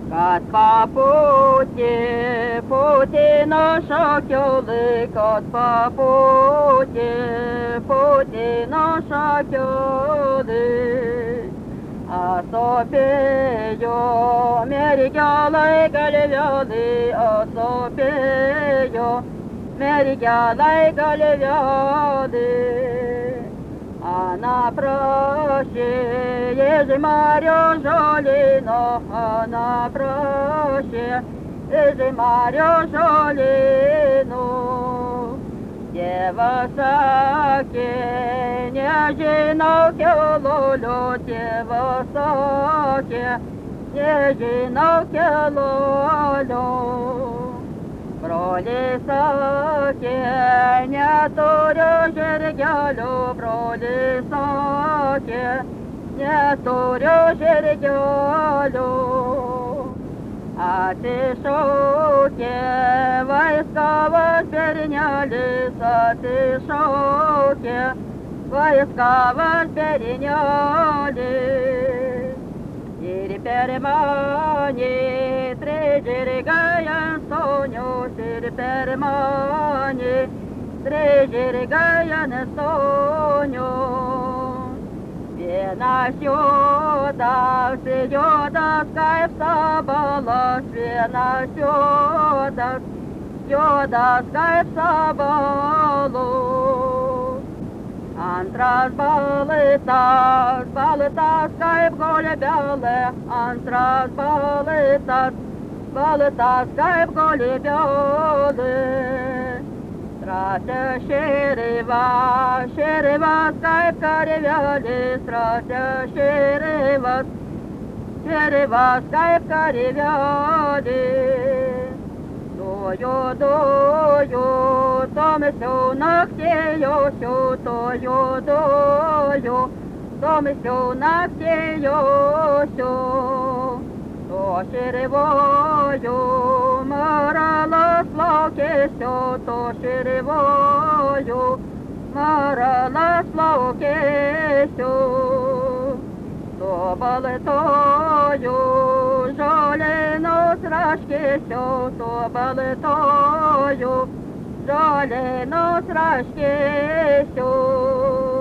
Kad papūtė, pūtė nuo šakiolį, kad papūtė, pūtė nuo šakiolį. Asopėjo, mergelai galvelį, asopėjo, mergelai galvelį. Она проще, еже Марьо Жолино, она проще, еже Марьо Жолино. Девосаке, нежиновке лоло, девосаке, нежиновке лоло. Бролисаке, не турю жердялю, бролисаке, не турю жердялю. А ты шоке, войска вас перенялись, а ты шоке, войска вас перенялись. Сирпермани, трежерегая соню, сирпермани, трежерегая соню. Свена сюда, сюда, скайп сабала, свена сюда, скайп сабалу. Антрас балытас, кайып голебялы, антрас балытас, кайып голебялы. Страся шеревас, кайып каревяли, страся шеревас, кайып каревяли. Дою, томисю нахтею, дою, томисю нахтею, то шеревою, марала славкесю, то шеревою, марала славкесю. То балетою, жолено срашкесю, то балетою, жолено срашкесю.